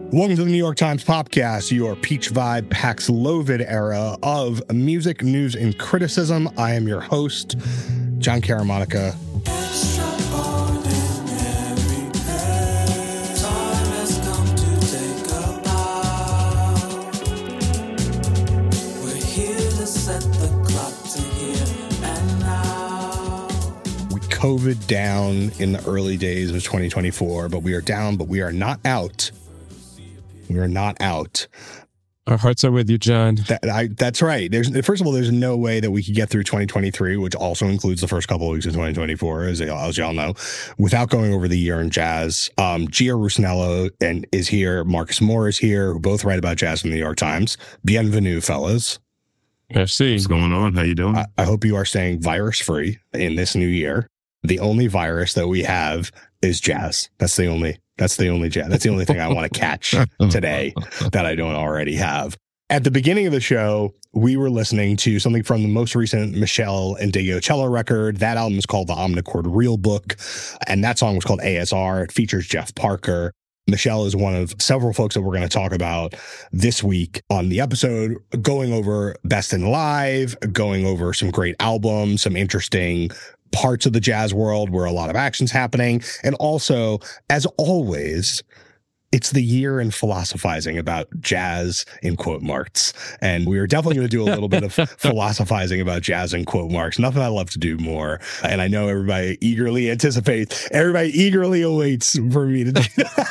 Welcome to the New York Times Popcast, your Peach Vibe Paxlovid era of music, news, and criticism. I am your host, John Caramonica. COVID down in the early days of 2024, but we are down, but we are not out. We are not out. Our hearts are with you, John. That's right. First of all, there's no way that we could get through 2023, which also includes the first couple of weeks of 2024, as y'all know, without going over the year in jazz. Gio Rusnello is here. Marcus Moore is here, who both write about jazz in the New York Times. Bienvenue, fellas. Merci. What's going on? How you doing? I hope you are staying virus-free in this new year. The only virus that we have is jazz. That's the only jazz. That's the only thing I want to catch today that I don't already have. At the beginning of the show, we were listening to something from the most recent Meshell Ndegeocello record. That album is called The Omnichord Real Book, and that song was called ASR. It features Jeff Parker. Meshell is one of several folks that we're going to talk about this week on the episode, going over Best in Live, going over some great albums, some interesting parts of the jazz world where a lot of action's happening. And also, as always, it's the year in philosophizing about jazz in quote marks. And we are definitely going to do a little bit of philosophizing about jazz in quote marks. Nothing I love to do more. And I know everybody eagerly awaits for me to do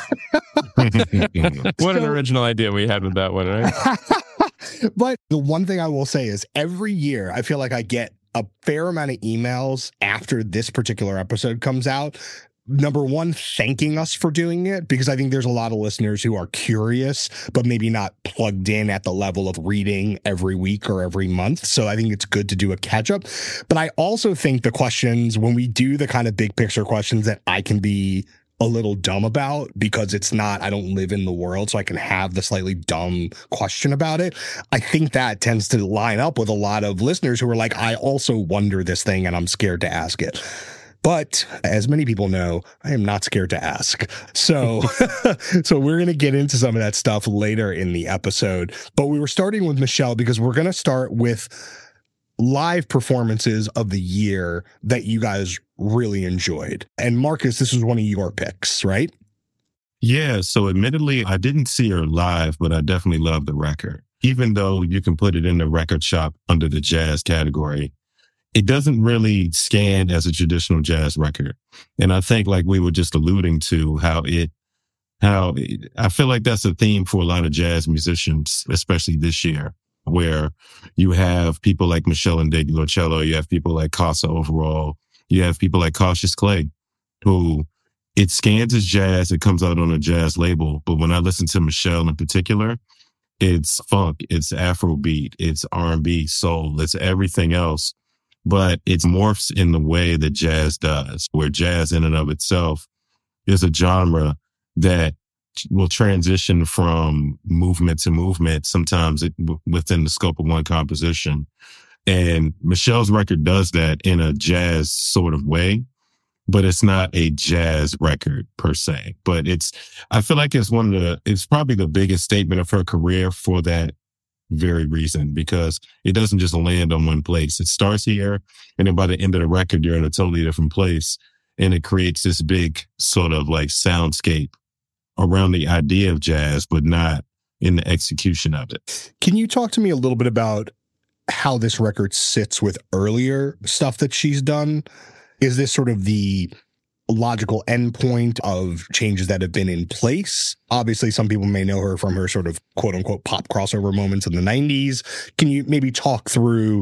that. What an original idea we had with that one, right? But the one thing I will say is every year I feel like I get a fair amount of emails after this particular episode comes out. Number one, thanking us for doing it, because I think there's a lot of listeners who are curious, but maybe not plugged in at the level of reading every week or every month. So I think it's good to do a catch up. But I also think the questions, when we do the kind of big picture questions that I can be a little dumb about, because it's not, I don't live in the world, so I can have the slightly dumb question about it. I think that tends to line up with a lot of listeners who are like, I also wonder this thing and I'm scared to ask it. But as many people know, I am not scared to ask. So, so we're going to get into some of that stuff later in the episode. But we were starting with Meshell because we're going to start with live performances of the year that you guys really enjoyed. And Marcus, this was one of your picks, right? Yeah. So admittedly, I didn't see her live, but I definitely love the record. Even though you can put it in the record shop under the jazz category, it doesn't really scan as a traditional jazz record. And I think, like we were just alluding to, I feel like that's a theme for a lot of jazz musicians, especially this year, where you have people like Meshell Ndegeocello, you have people like Kossa Overall, you have people like Cautious Clay, who it scans as jazz, it comes out on a jazz label. But when I listen to Meshell in particular, it's funk, it's Afrobeat, it's R&B, soul, it's everything else. But it morphs in the way that jazz does, where jazz in and of itself is a genre that will transition from movement to movement, sometimes within the scope of one composition. And Meshell's record does that in a jazz sort of way, but it's not a jazz record per se. But I feel like it's probably the biggest statement of her career for that very reason, because it doesn't just land on one place. It starts here, and then by the end of the record, you're in a totally different place. And it creates this big sort of like soundscape around the idea of jazz, but not in the execution of it. Can you talk to me a little bit about how this record sits with earlier stuff that she's done? Is this sort of the logical endpoint of changes that have been in place? Obviously, some people may know her from her sort of quote unquote pop crossover moments in the 90s. Can you maybe talk through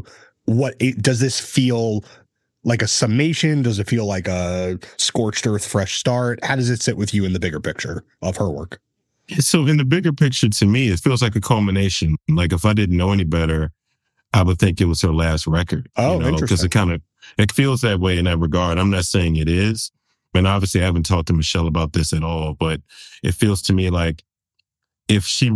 does this feel like a summation? Does it feel like a scorched earth, fresh start? How does it sit with you in the bigger picture of her work? So in the bigger picture, to me, it feels like a culmination. Like if I didn't know any better, I would think it was her last record. Oh, interesting. Because it feels that way in that regard. I'm not saying it is. And obviously I haven't talked to Meshell about this at all, but it feels to me like if she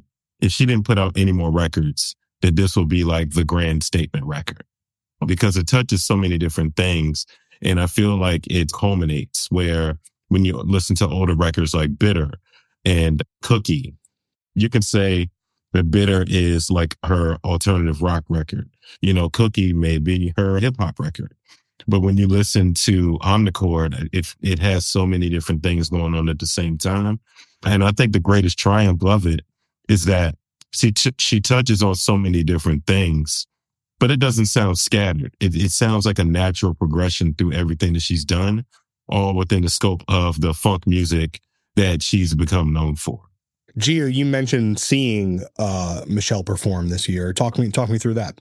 didn't put out any more records, that this will be like the grand statement record, because it touches so many different things. And I feel like it culminates where when you listen to older records like Bitter, and Cookie. You can say that Bitter is like her alternative rock record. You know, Cookie may be her hip hop record. But when you listen to Omnichord, it has so many different things going on at the same time. And I think the greatest triumph of it is that she touches on so many different things, but it doesn't sound scattered. It sounds like a natural progression through everything that she's done, all within the scope of the funk music that she's become known for. Gio, you mentioned seeing Michelle perform this year. Talk me through that.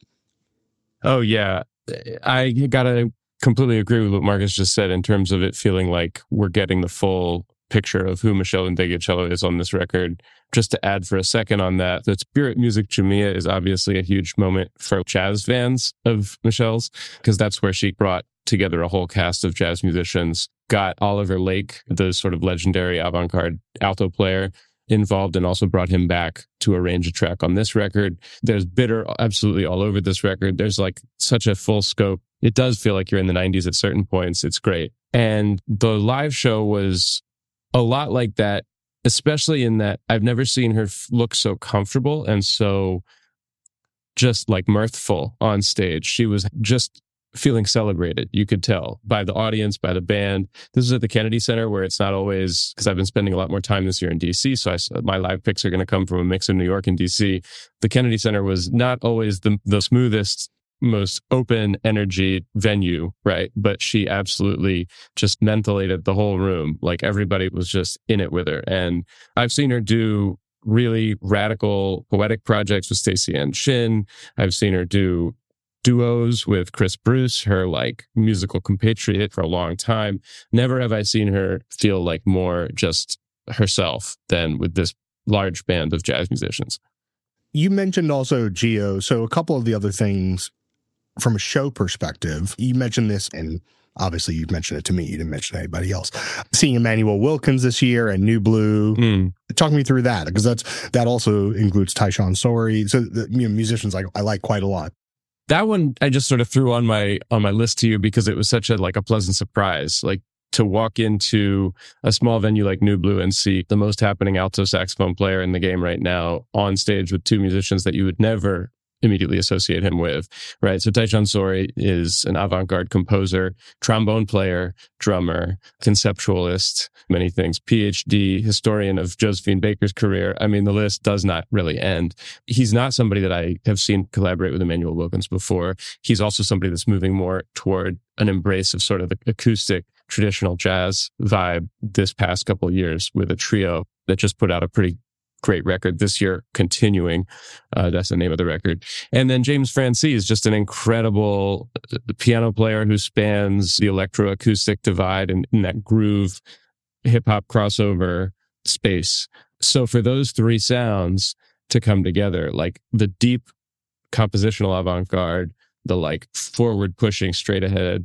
Oh, yeah. I gotta completely agree with what Marcus just said in terms of it feeling like we're getting the full picture of who Michelle Ndegeocello is on this record. Just to add for a second on that, the Spirit Music Jumia is obviously a huge moment for jazz fans of Michelle's, because that's where she brought together a whole cast of jazz musicians, got Oliver Lake, the sort of legendary avant-garde alto player, involved, and also brought him back to arrange a track on this record. There's Bitter absolutely all over this record. There's like such a full scope. It does feel like you're in the 90s at certain points. It's great. And the live show was a lot like that, especially in that I've never seen her look so comfortable and so just like mirthful on stage. She was just feeling celebrated. You could tell by the audience, by the band. This is at the Kennedy Center, where it's not always, because I've been spending a lot more time this year in DC. So my live picks are going to come from a mix of New York and DC. The Kennedy Center was not always the smoothest, most open energy venue, right? But she absolutely just ventilated the whole room. Like everybody was just in it with her. And I've seen her do really radical poetic projects with Stacey Ann Shin. I've seen her do duos with Chris Bruce, her like musical compatriot for a long time. Never have I seen her feel like more just herself than with this large band of jazz musicians. You mentioned also Gio. So a couple of the other things from a show perspective, you mentioned this, and obviously you've mentioned it to me. You didn't mention anybody else. Seeing Emmanuel Wilkins this year and New Blue. Talk me through that, because that also includes Tyshawn Sorey. So musicians I like quite a lot. That one I just sort of threw on my list to you because it was such a pleasant surprise. Like to walk into a small venue like New Blue and see the most happening alto saxophone player in the game right now on stage with two musicians that you would never immediately associate him with, right? So Tyshawn Sorey is an avant-garde composer, trombone player, drummer, conceptualist, many things, PhD, historian of Josephine Baker's career. I mean, the list does not really end. He's not somebody that I have seen collaborate with Emmanuel Wilkins before. He's also somebody that's moving more toward an embrace of sort of the acoustic traditional jazz vibe this past couple of years with a trio that just put out a pretty great record this year, continuing. That's the name of the record. And then James Francis is just an incredible piano player who spans the electroacoustic divide and in that groove hip-hop crossover space. So for those three sounds to come together, like the deep compositional avant-garde, the like forward pushing straight ahead,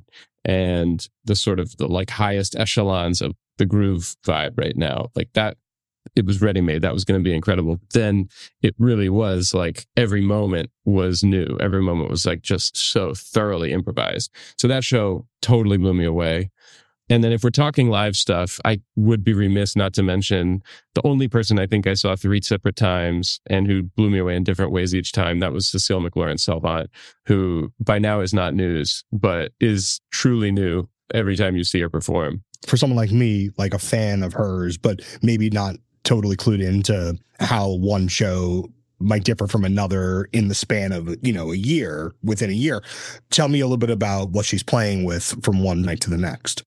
and the sort of the like highest echelons of the groove vibe right now, like that, it was ready-made. That was going to be incredible. Then it really was like every moment was new. Every moment was like just so thoroughly improvised. So that show totally blew me away. And then if we're talking live stuff, I would be remiss not to mention the only person I think I saw 3 separate times and who blew me away in different ways each time. That was Cecile McLaurin-Salvant, who by now is not news, but is truly new every time you see her perform. For someone like me, like a fan of hers, but maybe not totally clued into how one show might differ from another in the span of, a year, within a year. Tell me a little bit about what she's playing with from one night to the next.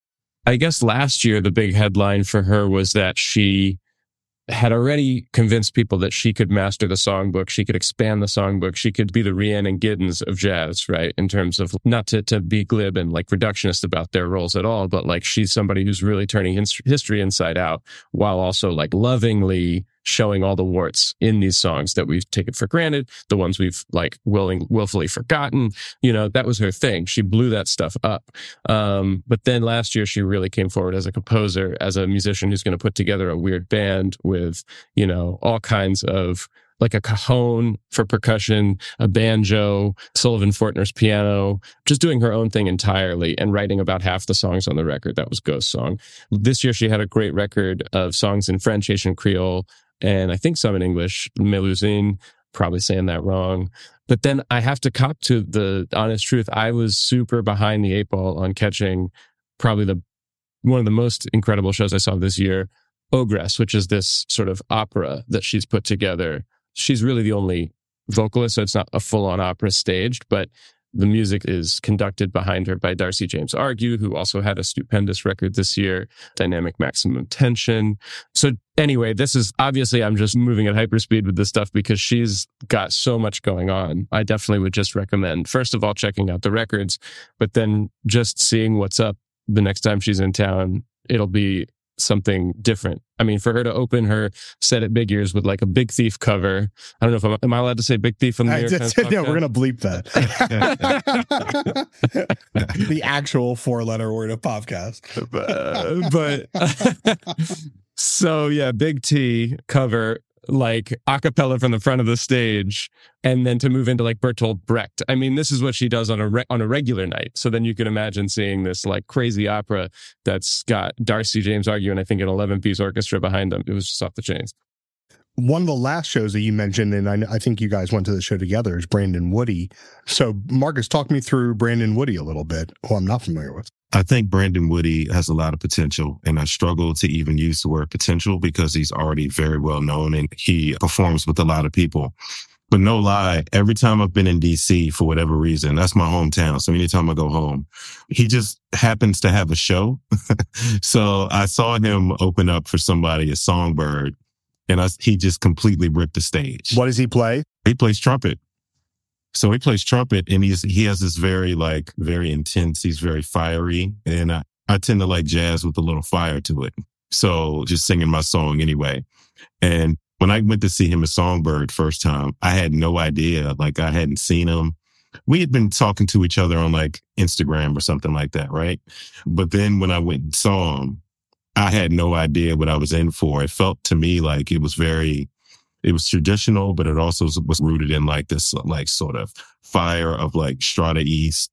I guess last year, the big headline for her was that she had already convinced people that she could master the songbook, she could expand the songbook, she could be the Rhiannon Giddens of jazz, right? In terms of not to be glib and like reductionist about their roles at all, but like she's somebody who's really turning history inside out while also like lovingly showing all the warts in these songs that we've taken for granted, the ones we've like willfully forgotten. That was her thing. She blew that stuff up. But then last year, she really came forward as a composer, as a musician who's going to put together a weird band with, all kinds of like a cajon for percussion, a banjo, Sullivan Fortner's piano, just doing her own thing entirely and writing about half the songs on the record. That was Ghost Song. This year, she had a great record of songs in French, Haitian Creole, and I think some in English, Melusine, probably saying that wrong. But then I have to cop to the honest truth. I was super behind the eight ball on catching probably one of the most incredible shows I saw this year, Ogress, which is this sort of opera that she's put together. She's really the only vocalist, so it's not a full-on opera staged, but the music is conducted behind her by Darcy James Argue, who also had a stupendous record this year, Dynamic Maximum Tension. So anyway, this is obviously, I'm just moving at hyperspeed with this stuff because she's got so much going on. I definitely would just recommend, first of all, checking out the records, but then just seeing what's up the next time she's in town. It'll be something different. I mean, for her to open her set at Big Ears with like a Big Thief cover. I don't know if am I allowed to say Big Thief on the New York Times podcast? Yeah, we're going to bleep that. The actual 4-letter word of podcast. But so yeah, Big T cover, like a cappella from the front of the stage, and then to move into like Bertolt Brecht. I mean, this is what she does on a regular night. So then you can imagine seeing this like crazy opera that's got Darcy James Argue and I think an 11-piece orchestra behind them. It was just off the chains. One of the last shows that you mentioned, and I think you guys went to the show together, is Brandon Woody. So Marcus, talk me through Brandon Woody a little bit, who I'm not familiar with. I think Brandon Woody has a lot of potential, and I struggle to even use the word potential because he's already very well known and he performs with a lot of people. But no lie, every time I've been in DC for whatever reason, that's my hometown. So anytime I go home, he just happens to have a show. So I saw him open up for somebody at Songbird, and he just completely ripped the stage. What does he play? He plays trumpet. So he plays trumpet, and he has this very intense, he's very fiery. And I tend to like jazz with a little fire to it. So just singing my song anyway. And when I went to see him at Songbird first time, I had no idea, like I hadn't seen him. We had been talking to each other on like Instagram or something like that, right? But then when I went and saw him, I had no idea what I was in for. It felt to me like it was traditional, but it also was rooted in like this, like sort of fire of Strata East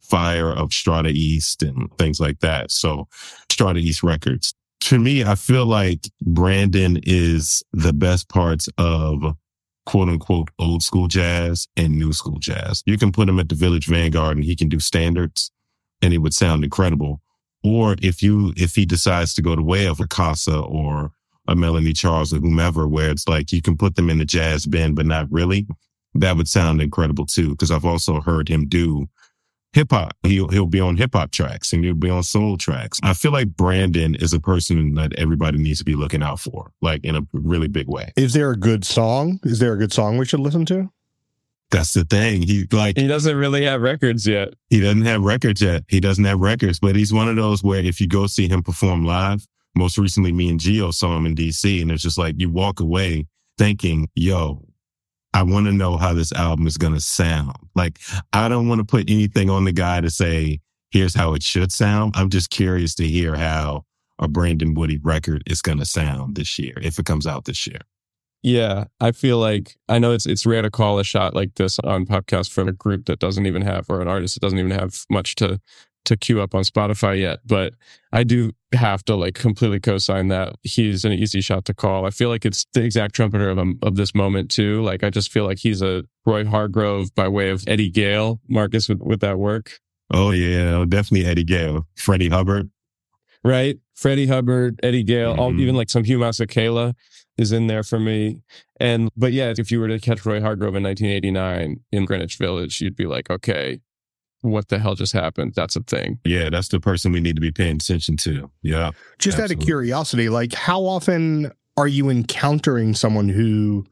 and things like that. So Strata East Records. To me, I feel like Brandon is the best parts of quote unquote old school jazz and new school jazz. You can put him at the Village Vanguard and he can do standards and it would sound incredible. Or if he decides to go the way of a Casa or a Melanie Charles or whomever, where it's like you can put them in the jazz band, but not really, that would sound incredible too. Because I've also heard him do hip hop. He'll be on hip hop tracks and he'll be on soul tracks. I feel like Brandon is a person that everybody needs to be looking out for, like in a really big way. Is there a good song? Is there a good song we should listen to? That's the thing. He doesn't really have records yet. He doesn't have records yet. He doesn't have records, but he's one of those where if you go see him perform live, most recently me and Gio saw him in DC, and it's just like you walk away thinking, yo, I want to know how this album is going to sound. Like, I don't want to put anything on the guy to say, here's how it should sound. I'm just curious to hear how a Brandon Woody record is going to sound this year, if it comes out this year. Yeah, I feel like, I know it's rare to call a shot like this on podcast from a group that doesn't even have, or an artist that doesn't even have much to queue up on Spotify yet, but I do have to like completely co-sign that he's an easy shot to call. I feel like it's the exact trumpeter of this moment too. Like, I just feel like he's a Roy Hargrove by way of Eddie Gale, Marcus, with that work. Oh yeah, definitely Eddie Gale. Freddie Hubbard. Right? Freddie Hubbard, Eddie Gale, even like some Hugh Masekela is in there for me. But yeah, if you were to catch Roy Hargrove in 1989 in Greenwich Village, you'd be like, okay, what the hell just happened? That's a thing. Yeah, that's the person we need to be paying attention to. Yeah. Just out of curiosity, like how often are you encountering someone who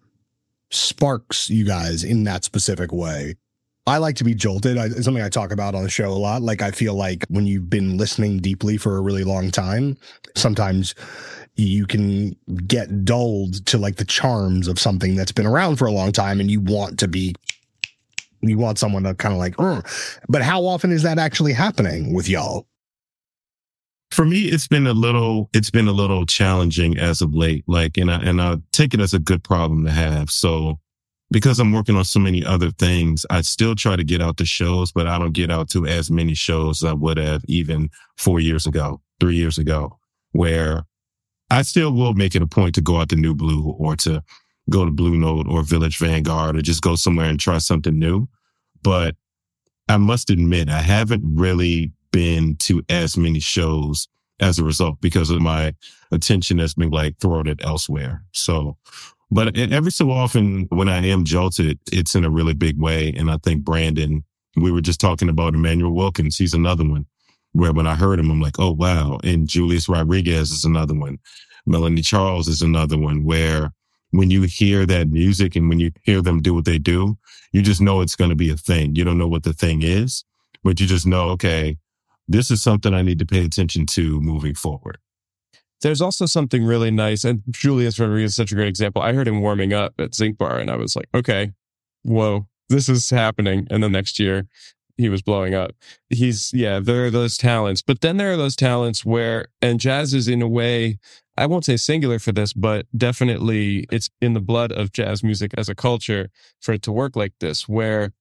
sparks you guys in that specific way? I like to be jolted. It's something I talk about on the show a lot. Like, I feel like when you've been listening deeply for a really long time, sometimes you can get dulled to like the charms of something that's been around for a long time, and you want someone to kind of like, but how often is that actually happening with y'all? For me, it's been a little challenging as of late. Like, and I take it as a good problem to have. So because I'm working on so many other things, I still try to get out to shows, but I don't get out to as many shows as I would have even 4 years ago, 3 years ago, where I still will make it a point to go out to New Blue or to go to Blue Note or Village Vanguard or just go somewhere and try something new. But I must admit, I haven't really been to as many shows as a result because of my attention has been like thrown it elsewhere. So, but every so often when I am jolted, it's in a really big way. And I think Brandon, we were just talking about Emmanuel Wilkins. He's another one where when I heard him, I'm like, oh, wow. And Julius Rodriguez is another one. Melanie Charles is another one where when you hear that music and when you hear them do what they do, you just know it's going to be a thing. You don't know what the thing is, but you just know, okay, this is something I need to pay attention to moving forward. There's also something really nice, and Julius Rodriguez is such a great example. I heard him warming up at Zinc Bar, and I was like, okay, whoa, this is happening. And then next year, he was blowing up. There are those talents. But then there are those talents where, and jazz is in a way, I won't say singular for this, but definitely it's in the blood of jazz music as a culture for it to work like this, where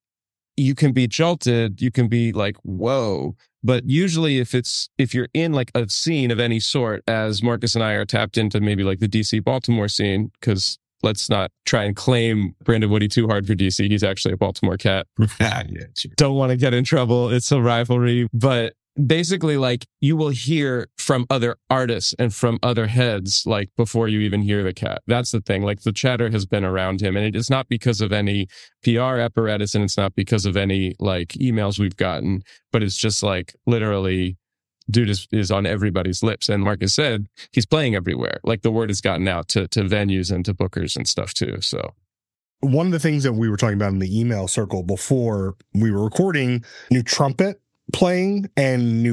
you can be jolted, you can be like, whoa. But usually if you're in like a scene of any sort, as Marcus and I are tapped into maybe like the DC Baltimore scene, because let's not try and claim Brandon Woody too hard for DC. He's actually a Baltimore cat. Yeah, sure. Don't want to get in trouble. It's a rivalry. But basically, like, you will hear from other artists and from other heads, like, before you even hear the cat. That's the thing. Like, the chatter has been around him, and it is not because of any PR apparatus, and it's not because of any, like, emails we've gotten, but it's just, like, literally, dude is on everybody's lips. And Marcus said, he's playing everywhere. Like, the word has gotten out to venues and to bookers and stuff, too, so. One of the things that we were talking about in the email circle before we were recording, new trumpet playing and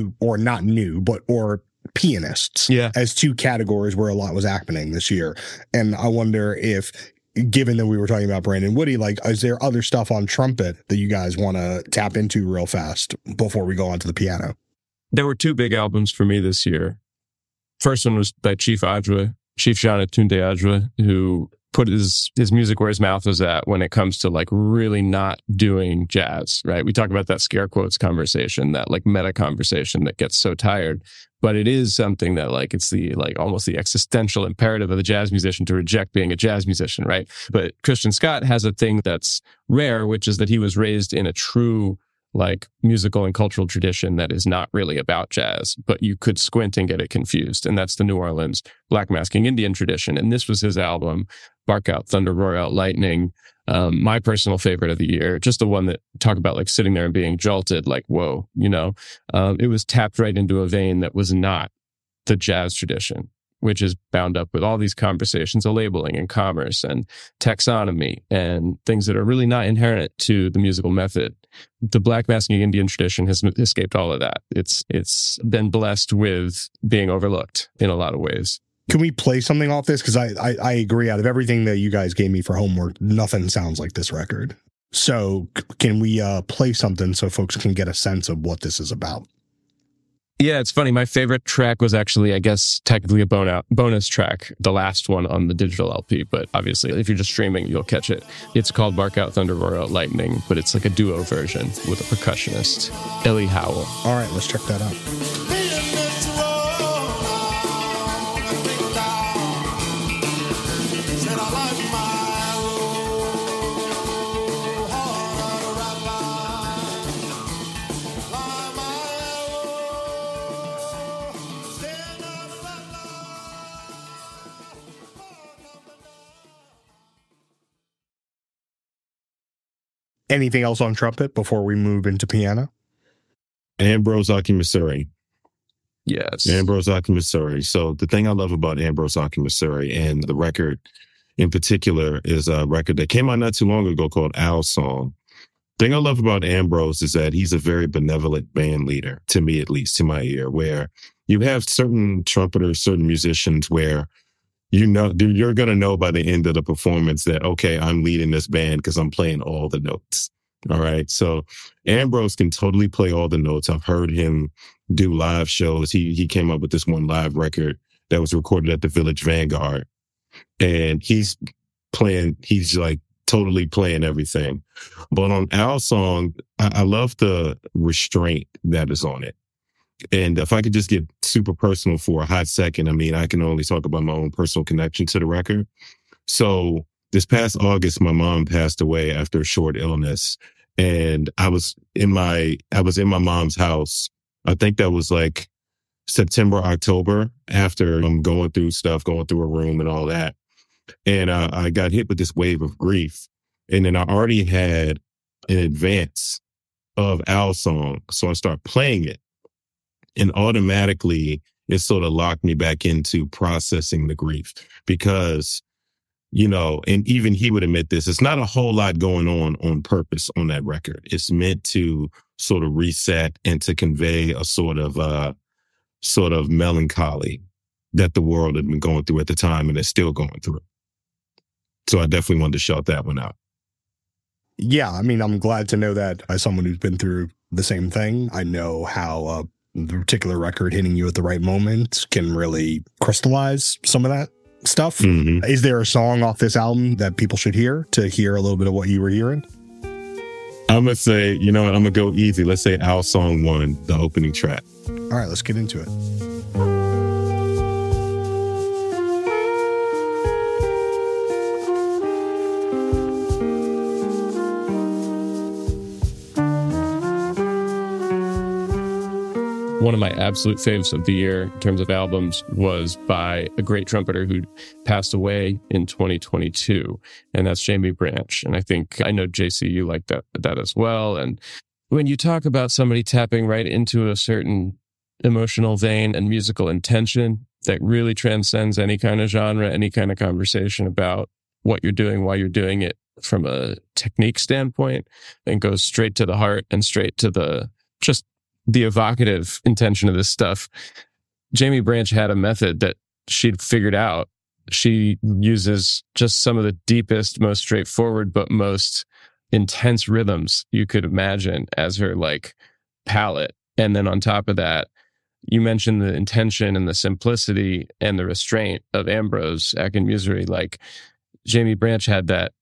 or pianists as two categories where a lot was happening this year. And I wonder if, given that we were talking about Brandon Woody, like, is there other stuff on trumpet that you guys want to tap into real fast before we go on to the piano? There were two big albums for me this year. First one was by Chief Jean Tunde Adjua, who put his music where his mouth was at when it comes to like really not doing jazz, right? We talk about that scare quotes conversation, that like meta conversation that gets so tired, but it is something that like, it's the like almost the existential imperative of the jazz musician to reject being a jazz musician, right? But Christian Scott has a thing that's rare, which is that he was raised in a true like musical and cultural tradition that is not really about jazz, but you could squint and get it confused. And that's the New Orleans Black Masking Indian tradition. And this was his album, Bark Out Thunder, Roar Out Lightning. My personal favorite of the year, just the one that talk about like sitting there and being jolted, like, whoa, you know, it was tapped right into a vein that was not the jazz tradition, which is bound up with all these conversations of labeling and commerce and taxonomy and things that are really not inherent to the musical method. The Black Masking Indian tradition has escaped all of that. It's been blessed with being overlooked in a lot of ways. Can we play something off this? Because I agree, out of everything that you guys gave me for homework, nothing sounds like this record. So can we play something so folks can get a sense of what this is about? Yeah, it's funny. My favorite track was actually, I guess, technically a bonus track, the last one on the digital LP. But obviously, if you're just streaming, you'll catch it. It's called Bark Out Thunder, Roar Out Lightning, but it's like a duo version with a percussionist, Ellie Howell. All right, let's check that out. Anything else on trumpet before we move into piano? Ambrose Akinmusire. Yes. Ambrose Akinmusire. So the thing I love about Ambrose Akinmusire and the record in particular is a record that came out not too long ago called Owl Song. The thing I love about Ambrose is that he's a very benevolent band leader, to me at least, to my ear, where you have certain trumpeters, certain musicians where you know, you're going to know by the end of the performance that, okay, I'm leading this band because I'm playing all the notes. All right. So Ambrose can totally play all the notes. I've heard him do live shows. He came up with this one live record that was recorded at the Village Vanguard. And he's like totally playing everything. But on Al song, I love the restraint that is on it. And if I could just get super personal for a hot second, I mean, I can only talk about my own personal connection to the record. So this past August, my mom passed away after a short illness. And I was in my mom's house. I think that was like September, October, after I'm going through a room and all that. And I got hit with this wave of grief. And then I already had an advance of Al song. So I start playing it. And automatically, it sort of locked me back into processing the grief because, you know, and even he would admit this, it's not a whole lot going on purpose on that record. It's meant to sort of reset and to convey a sort of melancholy that the world had been going through at the time and is still going through. So I definitely wanted to shout that one out. Yeah, I mean, I'm glad to know that as someone who's been through the same thing, I know how the particular record hitting you at the right moment can really crystallize some of that stuff. Mm-hmm. Is there a song off this album that people should hear to hear a little bit of what you were hearing? I'm going to say, you know what, I'm going to go easy. Let's say Al Song 1, the opening track. All right, let's get into it. One of my absolute faves of the year in terms of albums was by a great trumpeter who passed away in 2022, and that's Jamie Branch. And I know, JC, you like that as well. And when you talk about somebody tapping right into a certain emotional vein and musical intention that really transcends any kind of genre, any kind of conversation about what you're doing, why you're doing it from a technique standpoint, and goes straight to the heart and straight to the evocative intention of this stuff. Jamie Branch had a method that she'd figured out. She uses just some of the deepest, most straightforward, but most intense rhythms you could imagine as her like palette. And then on top of that, you mentioned the intention and the simplicity and the restraint of Ambrose Akinmusire. Like Jamie Branch had that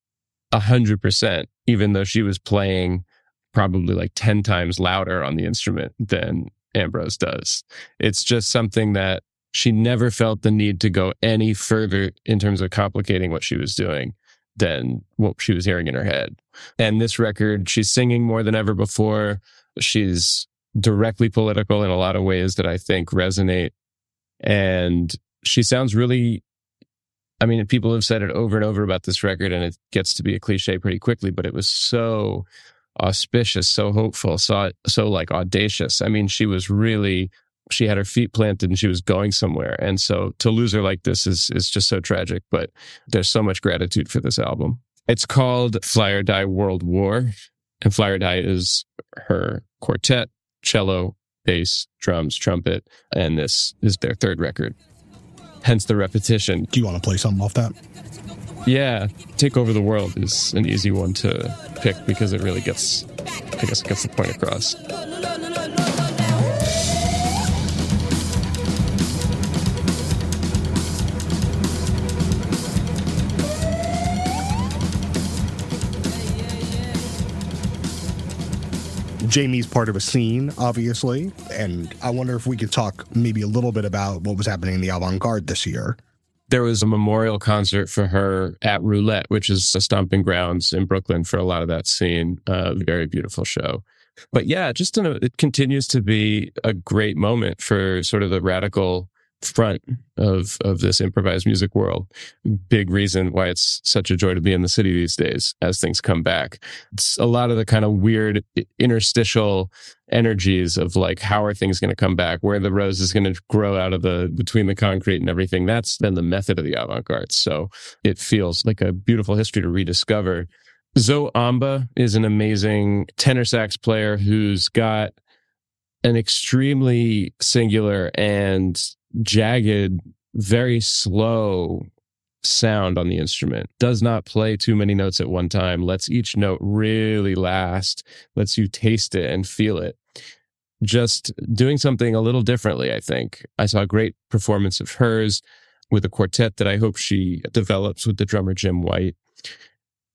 100%, even though she was playing probably like 10 times louder on the instrument than Ambrose does. It's just something that she never felt the need to go any further in terms of complicating what she was doing than what she was hearing in her head. And this record, she's singing more than ever before. She's directly political in a lot of ways that I think resonate. And she sounds really, I mean, people have said it over and over about this record, and it gets to be a cliche pretty quickly, but it was so auspicious, so hopeful, so like audacious. I mean, she had her feet planted and she was going somewhere. And so to lose her like this is just so tragic, but there's so much gratitude for this album. It's called Fly or Die World War, and Fly or Die is her quartet, cello, bass, drums, trumpet, and this is their third record. Hence the repetition. Do you want to play something off that? Yeah, Take Over the World is an easy one to pick because it really gets the point across. Jamie's part of a scene, obviously, and I wonder if we could talk maybe a little bit about what was happening in the avant-garde this year. There was a memorial concert for her at Roulette, which is a stomping grounds in Brooklyn for a lot of that scene. Very beautiful show. But yeah, it continues to be a great moment for sort of the radical front of this improvised music world. Big reason why it's such a joy to be in the city these days as things come back. It's a lot of the kind of weird interstitial energies of like, how are things going to come back? Where the rose is going to grow out of between the concrete and everything. That's then the method of the avant-garde. So it feels like a beautiful history to rediscover. Zoe Amba is an amazing tenor sax player who's got an extremely singular and jagged, very slow sound on the instrument. Does not play too many notes at one time. Lets each note really last. Lets you taste it and feel it. Just doing something a little differently, I think. I saw a great performance of hers with a quartet that I hope she develops with the drummer Jim White.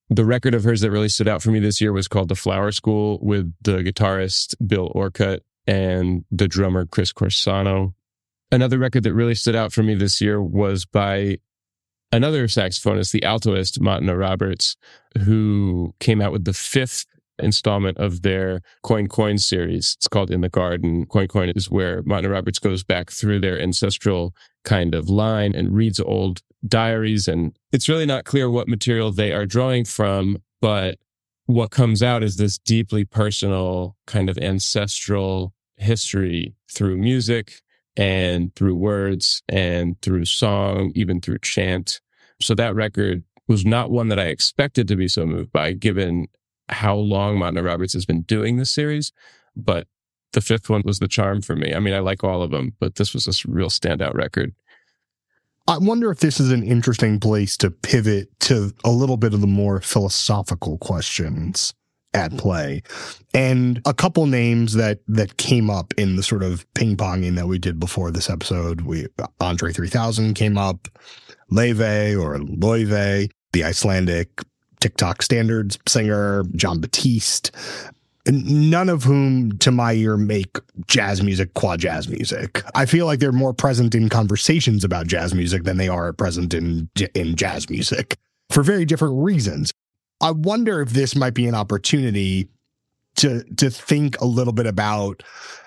The record of hers that really stood out for me this year was called The Flower School, with the guitarist Bill Orcutt and the drummer Chris Corsano. Another record that really stood out for me this year was by another saxophonist, the altoist Matna Roberts, who came out with the 5th installment of their Coin Coin series. It's called In the Garden. Coin Coin is where Matna Roberts goes back through their ancestral kind of line and reads old diaries. And it's really not clear what material they are drawing from, but what comes out is this deeply personal kind of ancestral history through music and through words and through song, even through chant. So that record was not one that I expected to be so moved by, given how long Matna Roberts has been doing this series. But the 5th one was the charm for me. I mean, I like all of them, but this was a real standout record. I wonder if this is an interesting place to pivot to a little bit of the more philosophical questions at play. And a couple names that came up in the sort of ping-ponging that we did before this episode. Andre 3000 came up, Leve or Loive, the Icelandic TikTok standards singer, John Batiste, none of whom, to my ear, make jazz music qua jazz music. I feel like they're more present in conversations about jazz music than they are present in jazz music for very different reasons. I wonder if this might be an opportunity to think a little bit about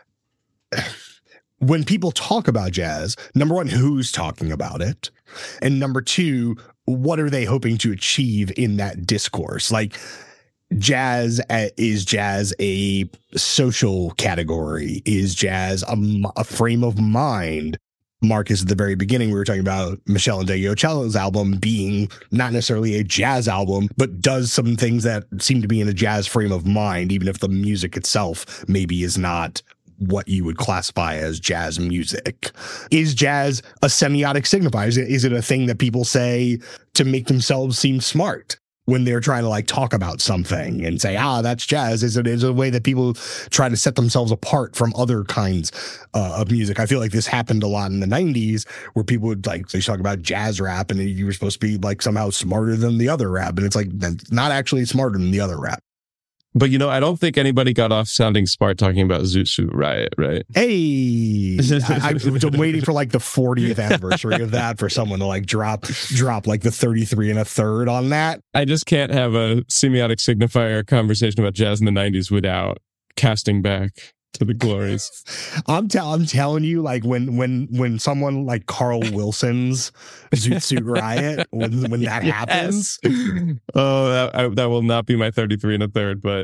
when people talk about jazz, number one, who's talking about it? And number two, what are they hoping to achieve in that discourse? Like, is jazz a social category? Is jazz a frame of mind? Marcus, at the very beginning, we were talking about Michel Ndegeocello's album being not necessarily a jazz album, but does some things that seem to be in a jazz frame of mind, even if the music itself maybe is not what you would classify as jazz music. Is jazz a semiotic signifier? Is it a thing that people say to make themselves seem smart when they're trying to like talk about something and say, that's jazz? Is it a way that people try to set themselves apart from other kinds of music? I feel like this happened a lot in the 90s where people would they talk about jazz rap and you were supposed to be like somehow smarter than the other rap. And it's like, that's not actually smarter than the other rap. But, I don't think anybody got off sounding smart talking about Zoot Suit Riot, right? Hey, I'm waiting for like the 40th anniversary of that for someone to like drop like the 33 and a third on that. I just can't have a semiotic signifier conversation about jazz in the 90s without casting back to the glories. I'm telling you, like when someone like Carl Wilson's Zoot Suit Riot, when that happens. Oh, that will not be my 33 and a third, but.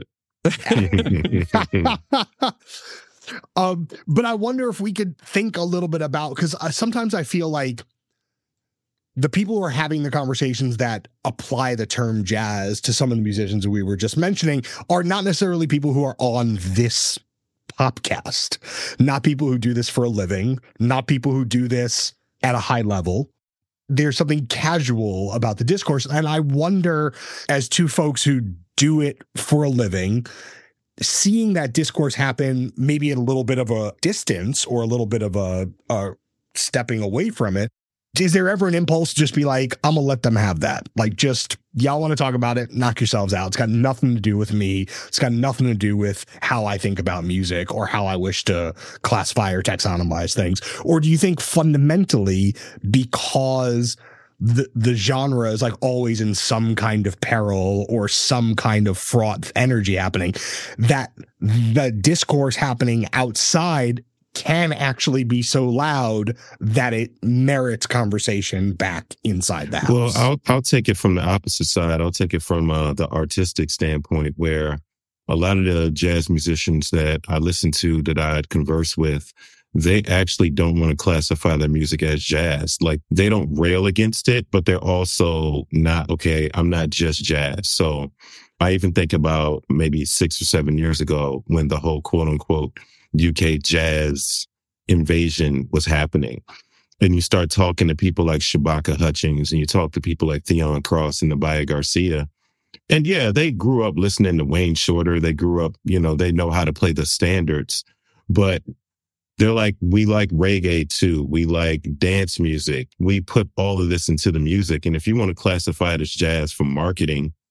But I wonder if we could think a little bit about, because sometimes I feel like the people who are having the conversations that apply the term jazz to some of the musicians we were just mentioning are not necessarily people who are on this podcast, not people who do this for a living, not people who do this at a high level. There's something casual about the discourse. And I wonder, as two folks who do it for a living, seeing that discourse happen maybe at a little bit of a distance or a little bit of a stepping away from it, is there ever an impulse to just be like, I'm going to let them have that? Like, just, y'all want to talk about it? Knock yourselves out. It's got nothing to do with me. It's got nothing to do with how I think about music or how I wish to classify or taxonomize things. Or do you think fundamentally, because the genre is like always in some kind of peril or some kind of fraught energy happening, that the discourse happening outside can actually be so loud that it merits conversation back inside the house? Well, I'll take it from the opposite side. I'll take it from the artistic standpoint, where a lot of the jazz musicians that I listen to, that I converse with, they actually don't want to classify their music as jazz. Like, they don't rail against it, but they're also not, okay, I'm not just jazz. So I even think about maybe 6 or 7 years ago when the whole quote unquote UK jazz invasion was happening. And you start talking to people like Shabaka Hutchings, and you talk to people like Theon Cross and Nabaya Garcia. And yeah, they grew up listening to Wayne Shorter. They grew up, they know how to play the standards, but they're like, we like reggae too. We like dance music. We put all of this into the music. And if you want to classify it as jazz for marketing,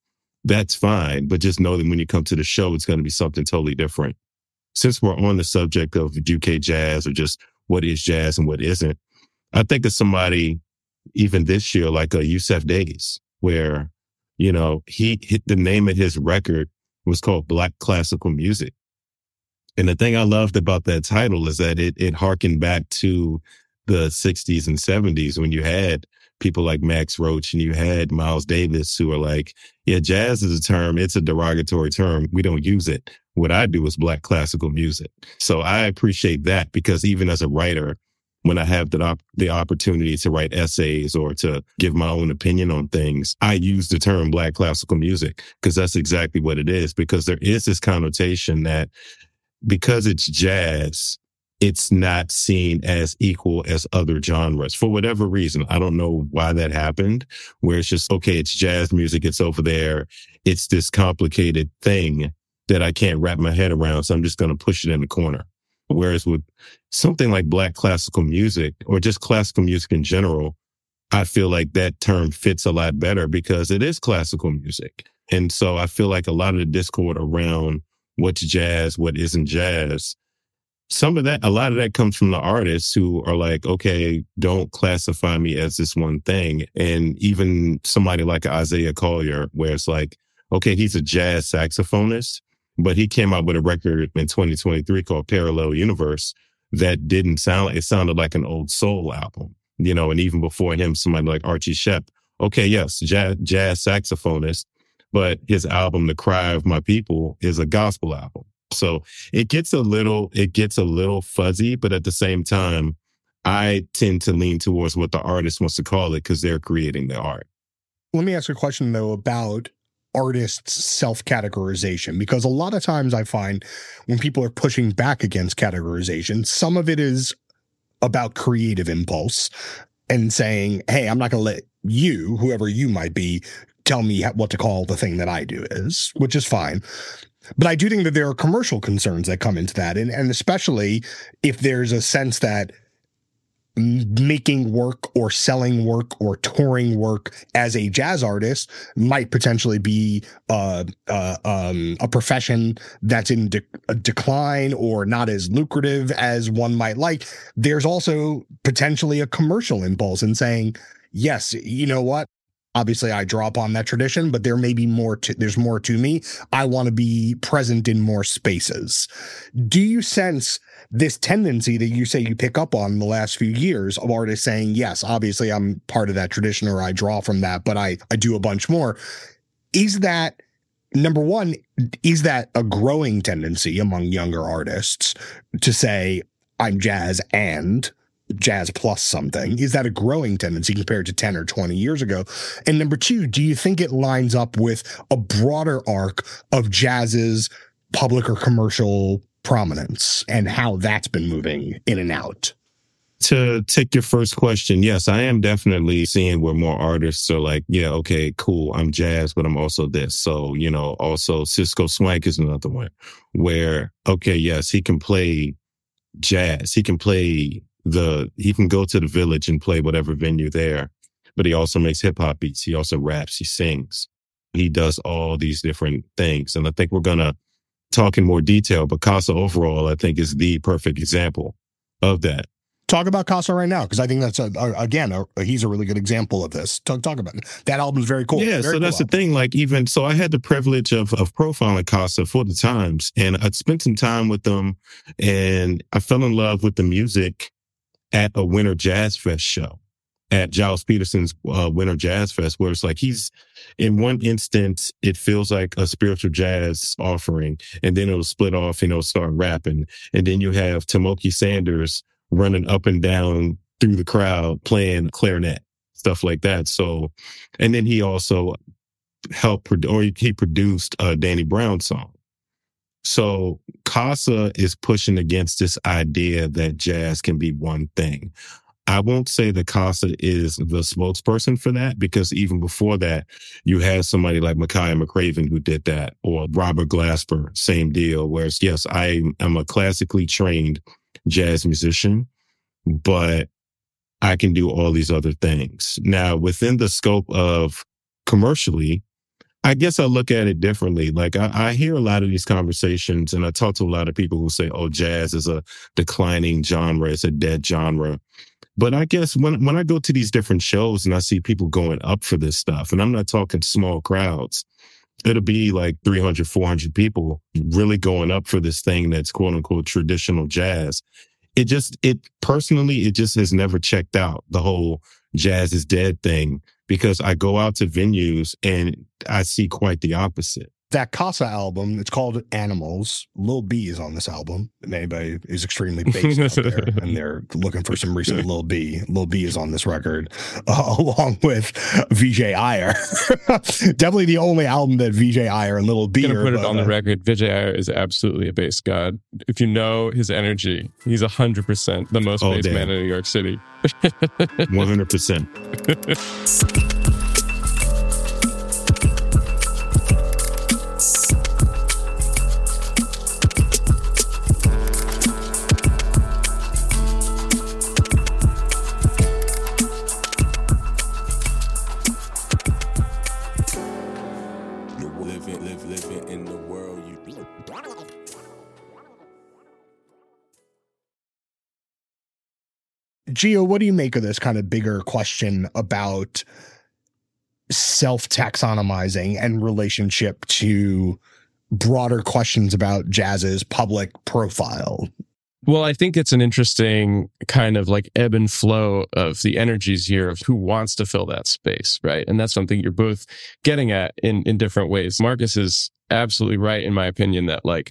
that's fine. But just know that when you come to the show, it's going to be something totally different. Since we're on the subject of UK jazz or just what is jazz and what isn't, I think of somebody even this year, like a Yusef Days, where, you know, he hit the name of his record was called Black Classical Music. And the thing I loved about that title is that it harkened back to the 60s and 70s when you had people like Max Roach and you had Miles Davis who are like, yeah, jazz is a term. It's a derogatory term. We don't use it. What I do is Black classical music. So I appreciate that, because even as a writer, when I have the opportunity to write essays or to give my own opinion on things, I use the term Black classical music because that's exactly what it is. Because there is this connotation that because it's jazz, it's not seen as equal as other genres for whatever reason. I don't know why that happened, where it's just, okay, it's jazz music. It's over there. It's this complicated thing that I can't wrap my head around. So I'm just going to push it in the corner. Whereas with something like Black classical music or just classical music in general, I feel like that term fits a lot better because it is classical music. And so I feel like a lot of the discord around what's jazz, what isn't jazz, a lot of that comes from the artists who are like, okay, don't classify me as this one thing. And even somebody like Isaiah Collier, where it's like, okay, he's a jazz saxophonist, but he came out with a record in 2023 called Parallel Universe that didn't sound like, it sounded like an old soul album, you know, and even before him, somebody like Archie Shepp, okay, yes, jazz saxophonist, but his album, The Cry of My People, is a gospel album. So it gets a little fuzzy, but at the same time, I tend to lean towards what the artist wants to call it because they're creating the art. Let me ask you a question, though, about artists' self-categorization, because a lot of times I find when people are pushing back against categorization, some of it is about creative impulse and saying, hey, I'm not going to let you, whoever you might be, tell me what to call the thing that I do is, which is fine. But I do think that there are commercial concerns that come into that. And especially if there's a sense that making work or selling work or touring work as a jazz artist might potentially be a profession that's in decline or not as lucrative as one might like. There's also potentially a commercial impulse in saying, yes, you know what? Obviously, I draw upon that tradition, but there may be more. There's more to me. I want to be present in more spaces. Do you sense this tendency that you say you pick up on in the last few years of artists saying, yes, obviously I'm part of that tradition or I draw from that, but I do a bunch more? Is that, number one, is that a growing tendency among younger artists to say, I'm jazz and jazz plus something? Is that a growing tendency compared to 10 or 20 years ago? And number two, do you think it lines up with a broader arc of jazz's public or commercial prominence and how that's been moving in and out? To take your first question, yes, I am definitely seeing where more artists are like, yeah, okay, cool, I'm jazz, but I'm also this. So, you know, also Cisco Swank is another one where, okay, yes, he can play jazz. He can go to the Village and play whatever venue there, but he also makes hip hop beats. He also raps, he sings. He does all these different things. And I think we're going to talk in more detail, but Casa overall, I think, is the perfect example of that. Talk about Casa right now, because I think that's, he's a really good example of this. Talk about it. That album is very cool. Yeah, so that's the thing. Like, even, so I had the privilege of profiling Casa for the Times, and I'd spent some time with them, and I fell in love with the music at a Winter Jazz Fest show, at Giles Peterson's Winter Jazz Fest, where it's like he's, in one instance, it feels like a spiritual jazz offering, and then it'll split off and it'll start rapping. And then you have Tamoki Sanders running up and down through the crowd playing clarinet, stuff like that. So, and then he also he produced a Danny Brown song. So Casa is pushing against this idea that jazz can be one thing. I won't say that Casa is the spokesperson for that, because even before that, you had somebody like Micaiah McCraven who did that, or Robert Glasper, same deal, whereas, yes, I am a classically trained jazz musician, but I can do all these other things. Now, within the scope of commercially, I guess I look at it differently. Like I hear a lot of these conversations, and I talk to a lot of people who say, "Oh, jazz is a declining genre; it's a dead genre." But I guess when I go to these different shows and I see people going up for this stuff, and I'm not talking small crowds, it'll be like 300, 400 people really going up for this thing that's quote unquote traditional jazz. Personally, it just has never checked out, the whole jazz is dead thing, because I go out to venues and I see quite the opposite. That Casa album, it's called Animals. Lil B is on this album. And anybody is extremely based out there and they're looking for some recent Lil B. Lil B is on this record, along with Vijay Iyer. Definitely the only album that Vijay Iyer and Lil B I'm are. going to put it on the record. Vijay Iyer is absolutely a bass god. If you know his energy, he's 100% the most bass man in New York City. 100%. Living in the world you Gio, what do you make of this kind of bigger question about self-taxonomizing and relationship to broader questions about jazz's public profile? Well, I think it's an interesting kind of like ebb and flow of the energies here of who wants to fill that space, right? And that's something you're both getting at in different ways. Marcus is absolutely right, in my opinion, that like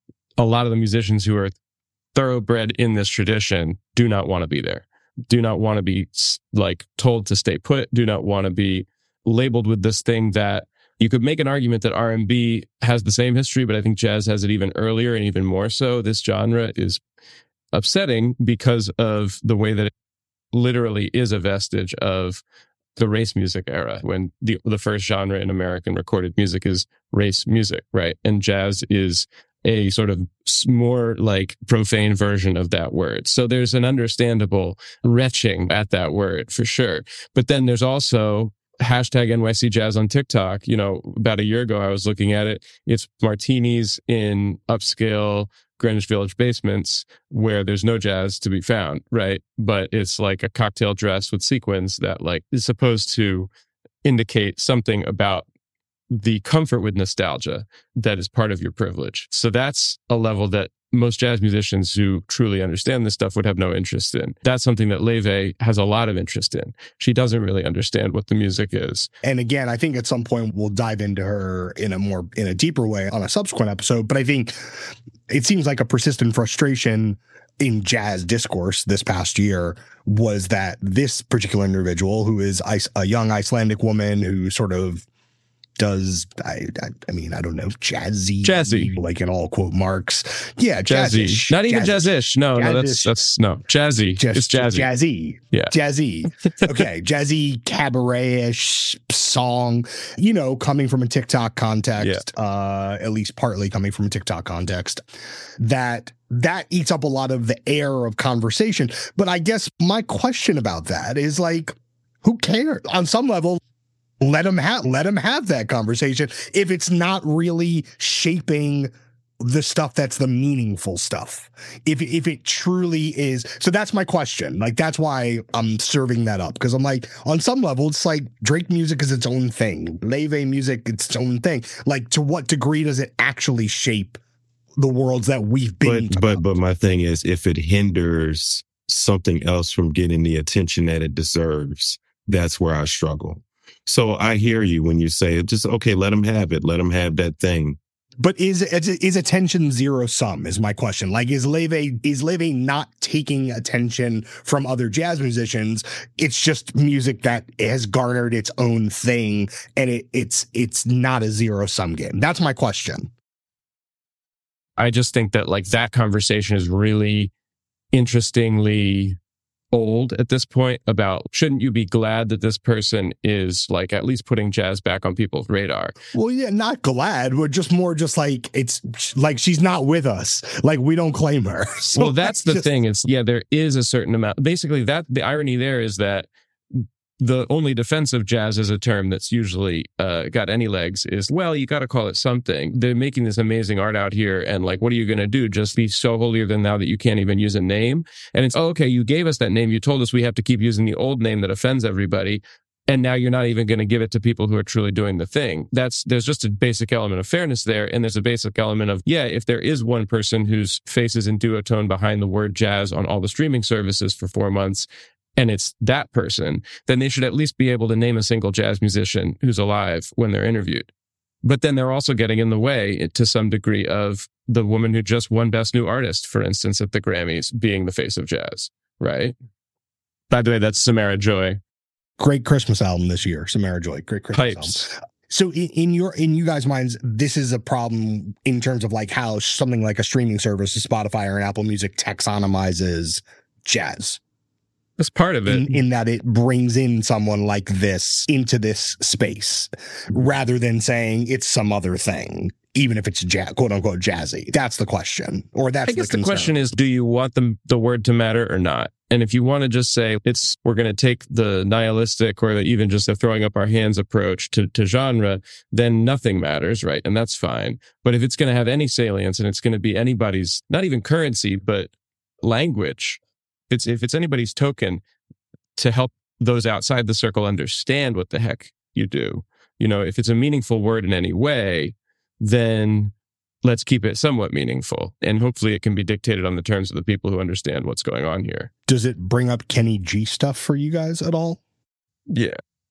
a lot of the musicians who are thoroughbred in this tradition do not want to be there, do not want to be like told to stay put, do not want to be labeled with this thing that you could make an argument that R&B has the same history, but I think jazz has it even earlier and even more so. This genre is upsetting because of the way that it literally is a vestige of the race music era, when the first genre in American recorded music is race music, right? And jazz is a sort of more like profane version of that word. So there's an understandable retching at that word for sure. But then there's also hashtag NYC Jazz on TikTok. You know, about a year ago, I was looking at it. It's martinis in upscale Greenwich Village basements where there's no jazz to be found, right? But it's like a cocktail dress with sequins that like is supposed to indicate something about the comfort with nostalgia that is part of your privilege. So that's a level that most jazz musicians who truly understand this stuff would have no interest in. That's something that Leve has a lot of interest in. She doesn't really understand what the music is. And again, I think at some point we'll dive into her in a deeper way on a subsequent episode. But I think it seems like a persistent frustration in jazz discourse this past year was that this particular individual, who is a young Icelandic woman who sort of does, I mean, I don't know, jazzy, like in all quote marks. Yeah, jazzy. Not even jazzish. No, that's no. Jazzy. It's jazzy. Jazzy. Yeah. Jazzy. Okay. Jazzy, cabaret-ish song, you know, coming from a TikTok context, at least partly coming from a TikTok context, that eats up a lot of the air of conversation. But I guess my question about that is like, who cares? On some level, let them have that conversation if it's not really shaping the stuff that's the meaningful stuff. If it truly is. So that's my question. Like, that's why I'm serving that up, because I'm like, on some level, it's like Drake music is its own thing. Leve music, it's its own thing. Like, to what degree does it actually shape the worlds that we've been? But my thing is, if it hinders something else from getting the attention that it deserves, that's where I struggle. So I hear you when you say, just, okay, let them have it. Let them have that thing. But is attention zero sum is my question. Like, is Leve not taking attention from other jazz musicians? It's just music that has garnered its own thing, and it's not a zero sum game. That's my question. I just think that like that conversation is really interestingly old at this point about, shouldn't you be glad that this person is like at least putting jazz back on people's radar? Well, yeah, not glad. We're just like, it's like she's not with us. Like, we don't claim her. So well, that's the thing. It's, yeah, there is a certain amount. Basically, that the irony there is that the only defense of jazz as a term that's usually got any legs is, well, you got to call it something. They're making this amazing art out here, and like, what are you going to do? Just be so holier than thou that you can't even use a name? And it's, oh, okay, you gave us that name. You told us we have to keep using the old name that offends everybody. And now you're not even going to give it to people who are truly doing the thing. There's just a basic element of fairness there. And there's a basic element of, yeah, if there is one person whose face is in duotone behind the word jazz on all the streaming services for 4 months, and it's that person, then they should at least be able to name a single jazz musician who's alive when they're interviewed. But then they're also getting in the way to some degree of the woman who just won Best New Artist, for instance, at the Grammys, being the face of jazz, right? By the way, that's Samara Joy. Great Christmas album this year, Samara Joy. Great Christmas Pipes. album. So in you guys' minds, this is a problem in terms of like how something like a streaming service, Spotify or an Apple Music, taxonomizes jazz. That's part of it. In that it brings in someone like this into this space rather than saying it's some other thing, even if it's quote unquote jazzy. That's the question. Or that's I guess the question is, do you want the word to matter or not? And if you want to just say we're going to take the nihilistic or even just a throwing up our hands approach to genre, then nothing matters, right? And that's fine. But if it's going to have any salience and it's going to be anybody's, not even currency, but language, if it's anybody's token to help those outside the circle understand what the heck you do, if it's a meaningful word in any way, then let's keep it somewhat meaningful. And hopefully it can be dictated on the terms of the people who understand what's going on here. Does it bring up Kenny G stuff for you guys at all? Yeah.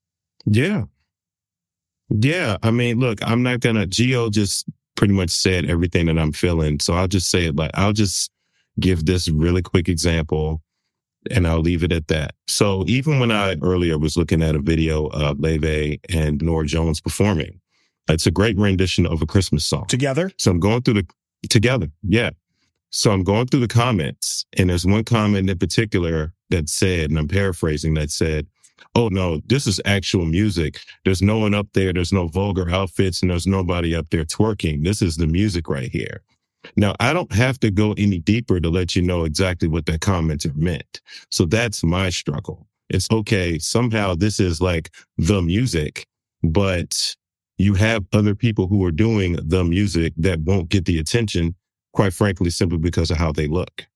I mean, look, I'm not going to, Gio just pretty much said everything that I'm feeling. So I'll just say it I'll just give this really quick example and I'll leave it at that. So even when I earlier was looking at a video of Leve and Norah Jones performing, it's a great rendition of a Christmas song. Together? So I'm going through together. Yeah. So I'm going through the comments and there's one comment in particular that said, and I'm paraphrasing, that said, oh no, this is actual music. There's no one up there. There's no vulgar outfits and there's nobody up there twerking. This is the music right here. Now, I don't have to go any deeper to let you know exactly what that commenter meant. So that's my struggle. It's okay. Somehow this is like the music, but you have other people who are doing the music that won't get the attention, quite frankly, simply because of how they look.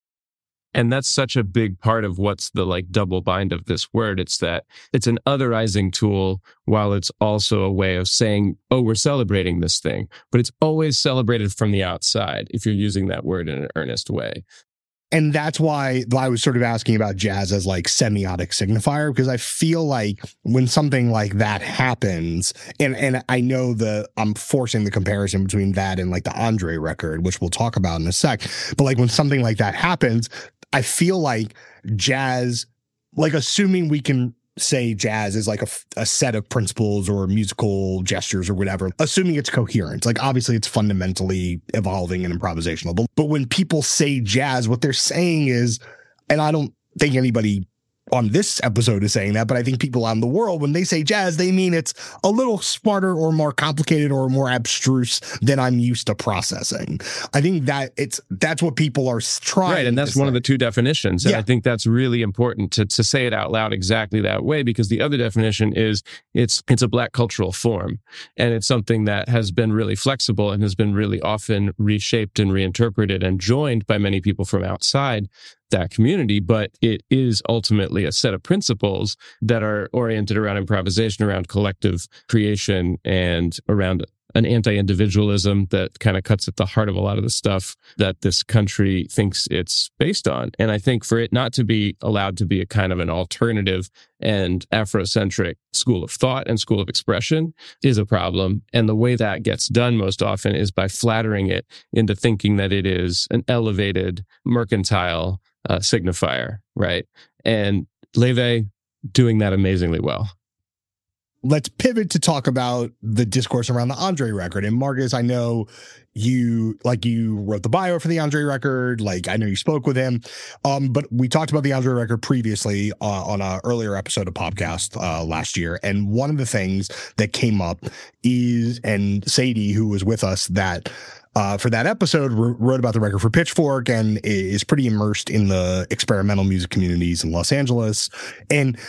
And that's such a big part of what's the like double bind of this word. It's that it's an otherizing tool while it's also a way of saying, oh, we're celebrating this thing. But it's always celebrated from the outside if you're using that word in an earnest way. And that's why I was sort of asking about jazz as like semiotic signifier, because I feel like when something like that happens, and I know I'm forcing the comparison between that and like the Andre record, which we'll talk about in a sec. But like when something like that happens, I feel like jazz, like assuming we can say jazz is like a set of principles or musical gestures or whatever, assuming it's coherent. Like obviously it's fundamentally evolving and improvisational. But when people say jazz, what they're saying is, and I don't think anybody on this episode is saying that, but I think people out in the world, when they say jazz, they mean it's a little smarter or more complicated or more abstruse than I'm used to processing. I think that's what people are trying. Right, and that's one of the two definitions. And yeah. I think that's really important to say it out loud exactly that way, because the other definition is it's a Black cultural form. And it's something that has been really flexible and has been really often reshaped and reinterpreted and joined by many people from outside that community, but it is ultimately a set of principles that are oriented around improvisation, around collective creation, and around an anti-individualism that kind of cuts at the heart of a lot of the stuff that this country thinks it's based on. And I think for it not to be allowed to be a kind of an alternative and Afrocentric school of thought and school of expression is a problem. And the way that gets done most often is by flattering it into thinking that it is an elevated, mercantile signifier, right? And Leve doing that amazingly well. Let's pivot to talk about the discourse around the Andre record. And Marcus, I know you wrote the bio for the Andre record. Like, I know you spoke with him. But we talked about the Andre record previously on an earlier episode of Podcast last year. And one of the things that came up is, and Sadie, who was with us for that episode, wrote about the record for Pitchfork and is pretty immersed in the experimental music communities in Los Angeles. And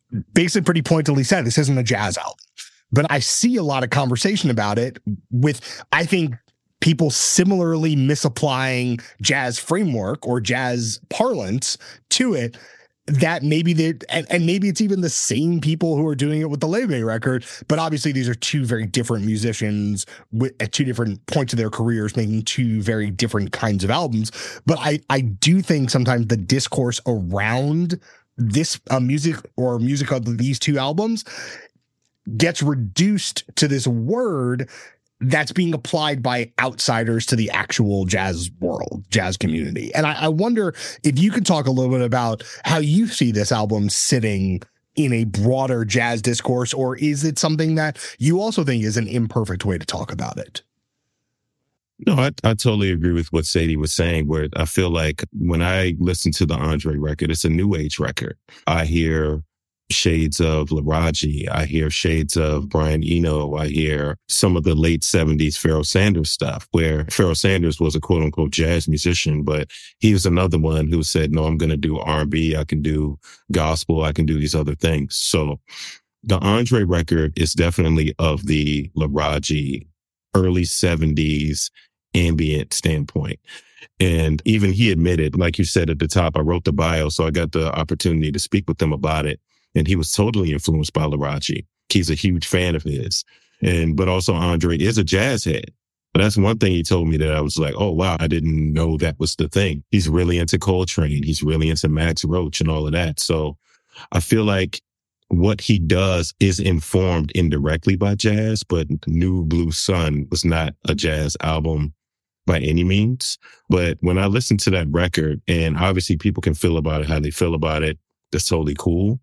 basically pretty pointedly said, this isn't a jazz album. But I see a lot of conversation about it with, I think, people similarly misapplying jazz framework or jazz parlance to it, that maybe and maybe it's even the same people who are doing it with the Leve record, but obviously these are two very different musicians at two different points of their careers making two very different kinds of albums. But I do think sometimes the discourse around this music of these two albums gets reduced to this word that's being applied by outsiders to the actual jazz world, jazz community. And I wonder if you could talk a little bit about how you see this album sitting in a broader jazz discourse, or is it something that you also think is an imperfect way to talk about it? No, I totally agree with what Sadie was saying, where I feel like when I listen to the Andre record, it's a new age record. I hear shades of Laraji. I hear shades of Brian Eno. I hear some of the late 70s Pharoah Sanders stuff, where Pharoah Sanders was a quote unquote jazz musician, but he was another one who said, no, I'm going to do R&B. I can do gospel. I can do these other things. So the Andre record is definitely of the Laraji early 70s ambient standpoint. And even he admitted, like you said at the top, I wrote the bio, so I got the opportunity to speak with him about it. And he was totally influenced by Laraji. He's a huge fan of his. But also Andre is a jazz head. But that's one thing he told me that I was like, oh, wow, I didn't know that was the thing. He's really into Coltrane. He's really into Max Roach and all of that. So I feel like what he does is informed indirectly by jazz, but New Blue Sun was not a jazz album by any means. But when I listen to that record, and obviously people can feel about it how they feel about it, that's totally cool.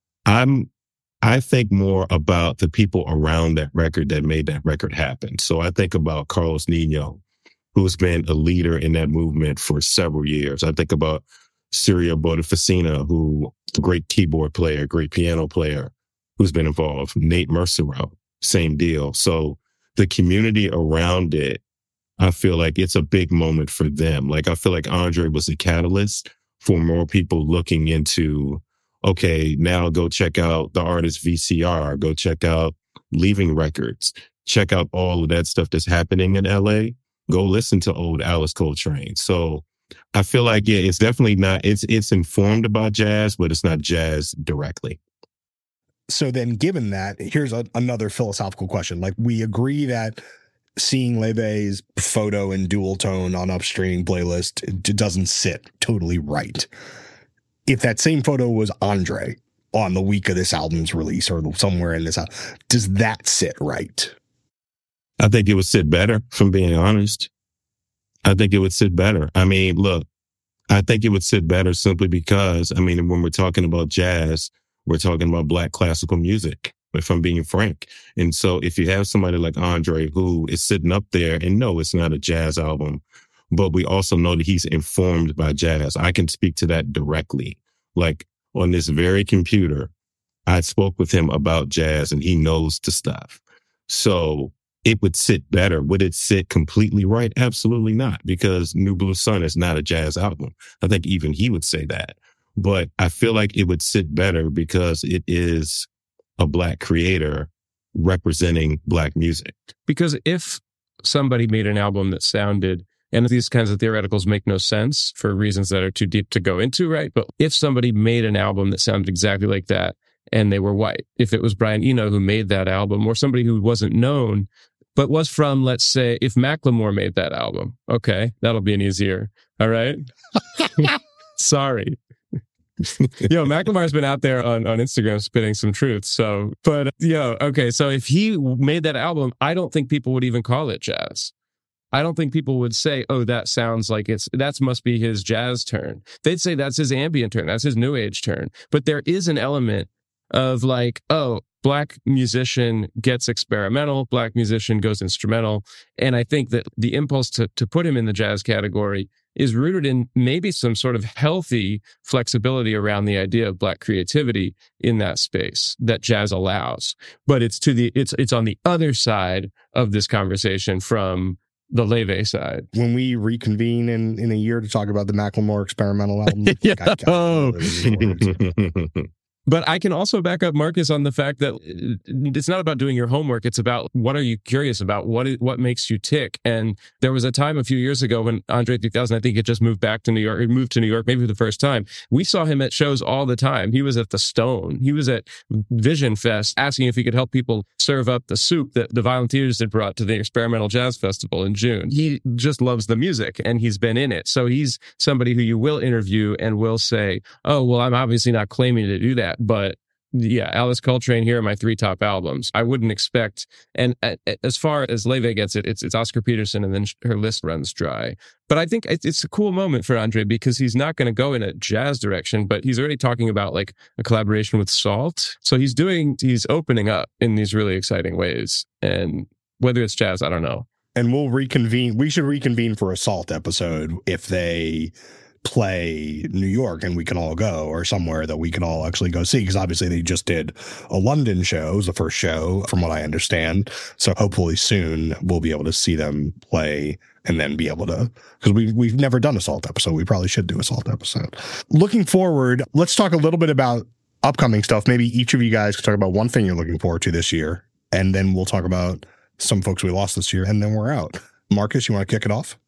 I think more about the people around that record that made that record happen. So I think about Carlos Nino, who's been a leader in that movement for several years. I think about Sirio Botafoncina, who a great keyboard player, great piano player, who's been involved. Nate Mercero, same deal. So the community around it, I feel like it's a big moment for them. Like, I feel like Andre was a catalyst for more people looking into, okay, now go check out the artist VCR, go check out Leaving Records, check out all of that stuff that's happening in LA. Go listen to old Alice Coltrane. So I feel like, yeah, it's definitely not, it's informed about jazz, but it's not jazz directly. So then given that, here's another philosophical question. Like, we agree that seeing Leve's photo in dual tone on Upstream playlist, it doesn't sit totally right. If that same photo was Andre on the week of this album's release or somewhere in this album, does that sit right? I think it would sit better, from being honest. I think it would sit better. I mean, look, I think it would sit better simply because, I mean, when we're talking about jazz, we're talking about Black classical music, if I'm being frank. And so if you have somebody like Andre who is sitting up there, and no, it's not a jazz album, but we also know that he's informed by jazz. I can speak to that directly. Like, on this very computer, I spoke with him about jazz and he knows the stuff. So it would sit better. Would it sit completely right? Absolutely not, because New Blue Sun is not a jazz album. I think even he would say that. But I feel like it would sit better because it is a Black creator representing Black music. Because if somebody made an album that sounded, and these kinds of theoreticals make no sense for reasons that are too deep to go into, right? But if somebody made an album that sounded exactly like that and they were white, if it was Brian Eno who made that album, or somebody who wasn't known, but was from, let's say, if Macklemore made that album, okay, that'll be an easier, all right? Sorry. Macklemore's been out there on Instagram spitting some truth. So, but, okay, so if he made that album, I don't think people would even call it jazz. I don't think people would say, oh, that sounds like that must be his jazz turn. They'd say that's his ambient turn. That's his new age turn. But there is an element of like, oh, Black musician gets experimental, Black musician goes instrumental. And I think that the impulse to put him in the jazz category is rooted in maybe some sort of healthy flexibility around the idea of Black creativity in that space that jazz allows. But it's on the other side of this conversation from the Leve side. When we reconvene in a year to talk about the Macklemore experimental album, But I can also back up Marcus on the fact that it's not about doing your homework. It's about what are you curious about? What makes you tick? And there was a time a few years ago when Andre 3000, I think, had just moved back to New York, or moved to New York maybe for the first time. We saw him at shows all the time. He was at the Stone. He was at Vision Fest asking if he could help people serve up the soup that the Volunteers had brought to the Experimental Jazz Festival in June. He just loves the music and he's been in it. So he's somebody who you will interview and will say, oh, well, I'm obviously not claiming to do that, but yeah, Alice Coltrane, here are my 3 top albums. I wouldn't expect, and as far as Leve gets it, it's Oscar Peterson, and then her list runs dry. But I think it's a cool moment for Andre because he's not going to go in a jazz direction, but he's already talking about like a collaboration with Salt. So he's opening up in these really exciting ways. And whether it's jazz, I don't know. And we'll reconvene. We should reconvene for a Salt episode if they play New York and we can all go, or somewhere that we can all actually go see, because obviously they just did a London show. It was the first show from what I understand, so hopefully soon we'll be able to see them play and then be able to, because we've never done a Salt episode. We probably should do a Salt episode. Looking forward, let's talk a little bit about upcoming stuff. Maybe each of you guys could talk about one thing you're looking forward to this year, and then we'll talk about some folks we lost this year, and then we're out. Marcus, you want to kick it off?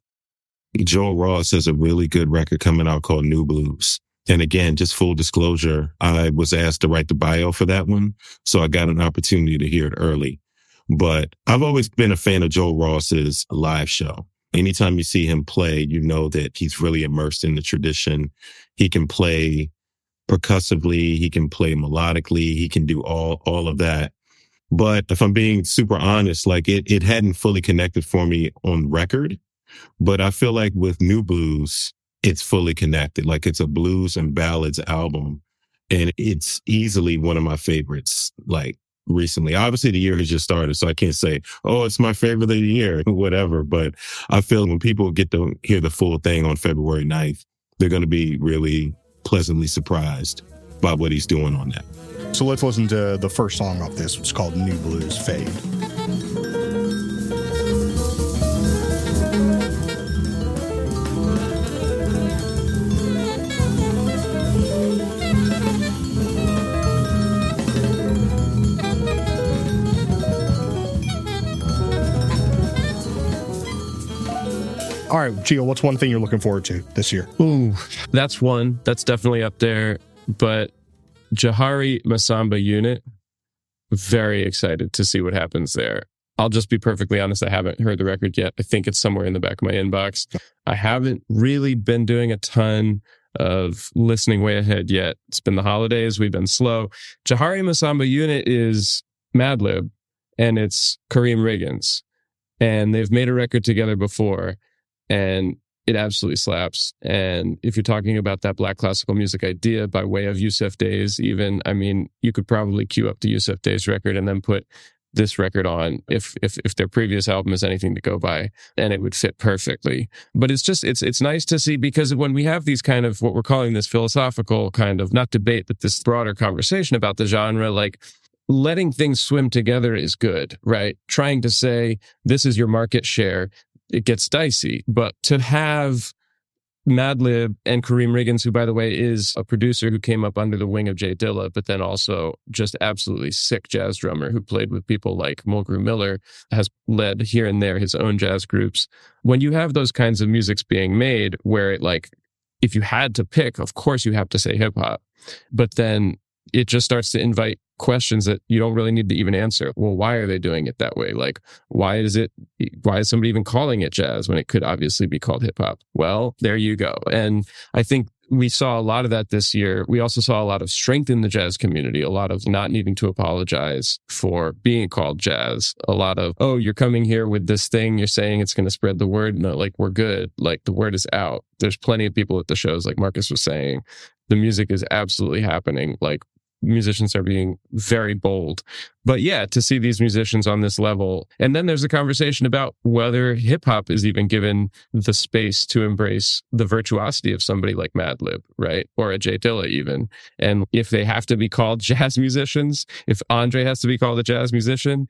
Joel Ross has a really good record coming out called New Blues. And again, just full disclosure, I was asked to write the bio for that one, so I got an opportunity to hear it early. But I've always been a fan of Joel Ross's live show. Anytime you see him play, you know that he's really immersed in the tradition. He can play percussively, he can play melodically, he can do all of that. But if I'm being super honest, like it hadn't fully connected for me on record. But I feel like with New Blues, it's fully connected. Like it's a blues and ballads album. And it's easily one of my favorites, like recently. Obviously, the year has just started, so I can't say, oh, it's my favorite of the year, whatever. But I feel when people get to hear the full thing on February 9th, they're going to be really pleasantly surprised by what he's doing on that. So let's listen to the first song off this. It's called New Blues Fade. All right, Gio, what's one thing you're looking forward to this year? Ooh, that's one. That's definitely up there. But Jahari Masamba Unit, very excited to see what happens there. I'll just be perfectly honest, I haven't heard the record yet. I think it's somewhere in the back of my inbox. I haven't really been doing a ton of listening way ahead yet. It's been the holidays, we've been slow. Jahari Masamba Unit is Madlib, and it's Kareem Riggins. And they've made a record together before, and it absolutely slaps. And if you're talking about that Black classical music idea by way of Yusef Day's, even, I mean, you could probably queue up the Yusef Day's record and then put this record on if their previous album is anything to go by, and it would fit perfectly. But it's just, it's nice to see, because when we have these kind of what we're calling this philosophical kind of, not debate, but this broader conversation about the genre, like letting things swim together is good, right? Trying to say this is your market share, it gets dicey. But to have Madlib and Kareem Riggins, who, by the way, is a producer who came up under the wing of Jay Dilla, but then also just absolutely sick jazz drummer who played with people like Mulgrew Miller, has led here and there his own jazz groups. When you have those kinds of musics being made where it, like, if you had to pick, of course you have to say hip hop, but then it just starts to invite questions that you don't really need to even answer. Well, why are they doing it that way? Like, why is somebody even calling it jazz when it could obviously be called hip hop? Well, there you go. And I think we saw a lot of that this year. We also saw a lot of strength in the jazz community, a lot of not needing to apologize for being called jazz, a lot of, oh, you're coming here with this thing, you're saying it's going to spread the word. No, like, we're good. Like, the word is out. There's plenty of people at the shows, like Marcus was saying. The music is absolutely happening. Like, musicians are being very bold. But yeah, to see these musicians on this level. And then there's a conversation about whether hip hop is even given the space to embrace the virtuosity of somebody like Madlib, right? Or a Jay Dilla even. And if they have to be called jazz musicians, if Andre has to be called a jazz musician,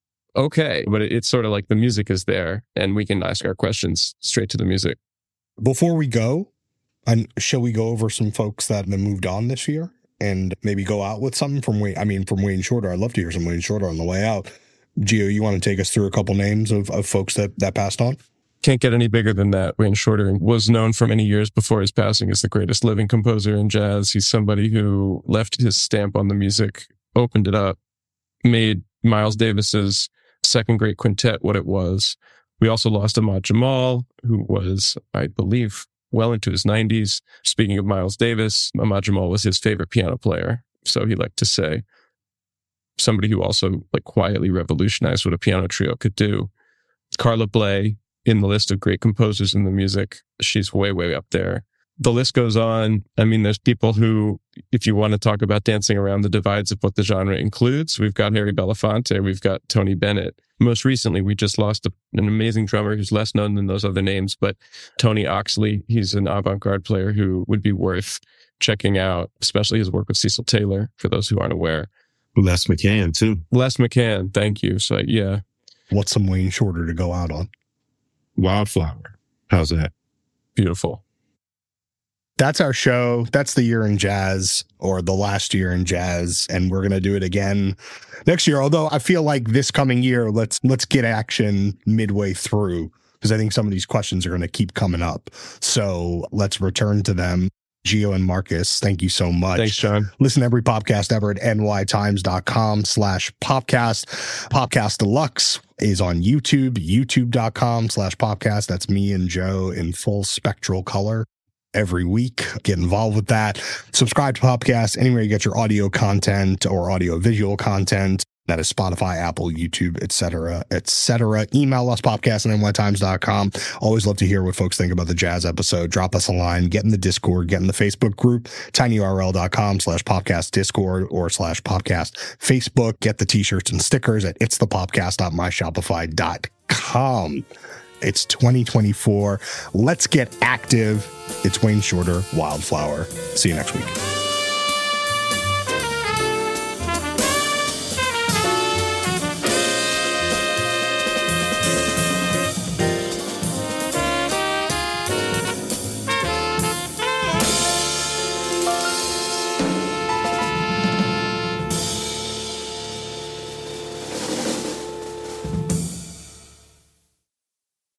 okay. But it's sort of like the music is there and we can ask our questions straight to the music. Before we go, shall we go over some folks that have moved on this year and maybe go out with something from Wayne Shorter. I'd love to hear some Wayne Shorter on the way out. Gio, you want to take us through a couple names of folks that passed on? Can't get any bigger than that. Wayne Shorter was known for many years before his passing as the greatest living composer in jazz. He's somebody who left his stamp on the music, opened it up, made Miles Davis's second great quintet what it was. We also lost Ahmad Jamal, who was, I believe, well into his 90s. Speaking of Miles Davis, Ahmad Jamal was his favorite piano player, so he liked to say. Somebody who also quietly revolutionized what a piano trio could do. Carla Bley, in the list of great composers in the music, she's way, way up there. The list goes on. I mean, there's people who, if you want to talk about dancing around the divides of what the genre includes, we've got Harry Belafonte, we've got Tony Bennett. Most recently, we just lost an amazing drummer who's less known than those other names, but Tony Oxley, he's an avant-garde player who would be worth checking out, especially his work with Cecil Taylor, for those who aren't aware. Les McCann, too. Les McCann, thank you. So, yeah. What's some Wayne Shorter to go out on? Wildflower. How's that? Beautiful. That's our show. That's the year in jazz, or the last year in jazz, and we're going to do it again next year. Although I feel like this coming year, let's get action midway through, because I think some of these questions are going to keep coming up. So let's return to them. Gio and Marcus, thank you so much. Thanks, John. Listen to every podcast ever at nytimes.com/popcast. Popcast Deluxe is on YouTube, youtube.com/popcast. That's me and Joe in full spectral color every week. Get involved with that. Subscribe to Popcast anywhere you get your audio content or audio visual content. That is Spotify, Apple, YouTube, etc., etc. Email us, popcast@nytimes.com. Always love to hear what folks think about the jazz episode. Drop us a line, get in the Discord, get in the Facebook group, tinyurl.com/popcast Discord or /popcast Facebook. Get the t-shirts and stickers at itsthepopcast.myshopify.com. It's 2024. Let's get active. It's Wayne Shorter, Wildflower. See you next week.